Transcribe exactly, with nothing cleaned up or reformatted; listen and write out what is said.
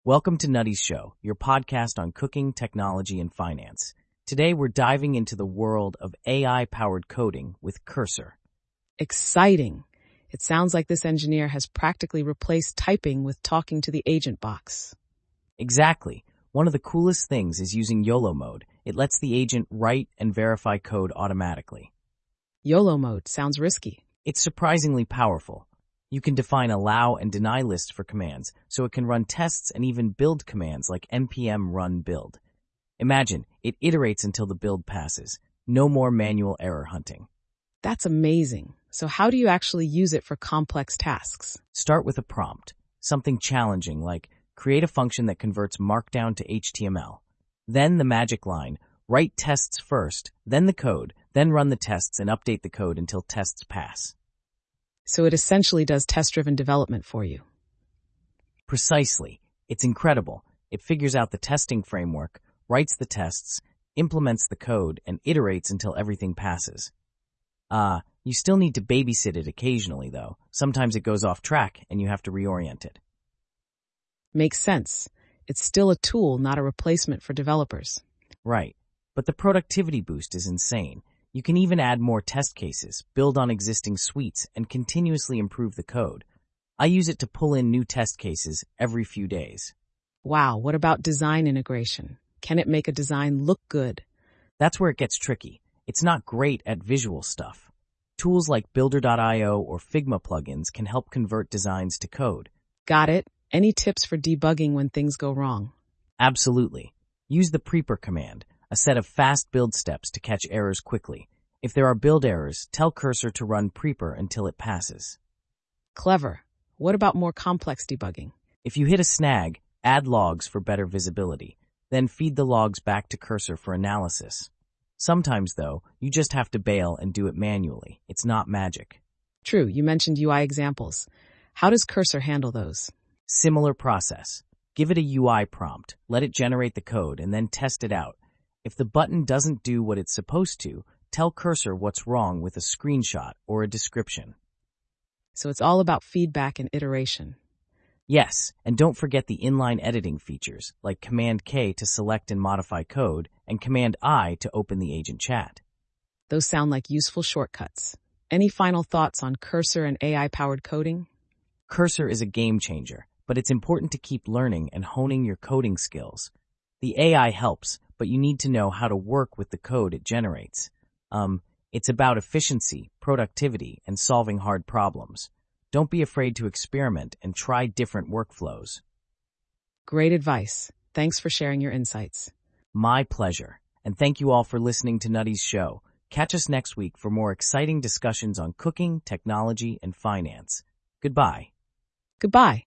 Welcome to Nutty's Show, your podcast on cooking, technology, and finance. Today we're diving into the world of A I-powered coding with Cursor. Exciting. It sounds like this engineer has practically replaced typing with talking to the agent box. Exactly. One of the coolest things is using YOLO mode. It lets the agent write and verify code automatically. YOLO mode sounds risky. It's surprisingly powerful. You can define allow and deny lists for commands, so it can run tests and even build commands like npm run build. Imagine, it iterates until the build passes. No more manual error hunting. That's amazing. So how do you actually use it for complex tasks? Start with a prompt, something challenging like create a function that converts Markdown to H T M L. Then the magic line, write tests first, then the code, then run the tests and update the code until tests pass. So it essentially does test-driven development for you. Precisely. It's incredible. It figures out the testing framework, writes the tests, implements the code, and iterates until everything passes. Ah, uh, you still need to babysit it occasionally, though. Sometimes it goes off track and you have to reorient it. Makes sense. It's still a tool, not a replacement for developers. Right. But the productivity boost is insane. You can even add more test cases, build on existing suites, and continuously improve the code. I use it to pull in new test cases every few days. Wow, what about design integration? Can it make a design look good? That's where it gets tricky. It's not great at visual stuff. Tools like Builder dot i o or Figma plugins can help convert designs to code. Got it. Any tips for debugging when things go wrong? Absolutely. Use the preper command, a set of fast build steps to catch errors quickly. If there are build errors, tell Cursor to run preper until it passes. Clever. What about more complex debugging? If you hit a snag, add logs for better visibility. Then feed the logs back to Cursor for analysis. Sometimes, though, you just have to bail and do it manually. It's not magic. True, you mentioned U I examples. How does Cursor handle those? Similar process. Give it a U I prompt, let it generate the code, and then test it out. If the button doesn't do what it's supposed to, tell Cursor what's wrong with a screenshot or a description. So it's all about feedback and iteration. Yes, and don't forget the inline editing features, like Command K to select and modify code, and Command I to open the agent chat. Those sound like useful shortcuts. Any final thoughts on Cursor and A I-powered coding? Cursor is a game changer, but it's important to keep learning and honing your coding skills. The A I helps, but you need to know how to work with the code it generates. Um, it's about efficiency, productivity, and solving hard problems. Don't be afraid to experiment and try different workflows. Great advice. Thanks for sharing your insights. My pleasure. And thank you all for listening to Nutty's Show. Catch us next week for more exciting discussions on cooking, technology, and finance. Goodbye. Goodbye.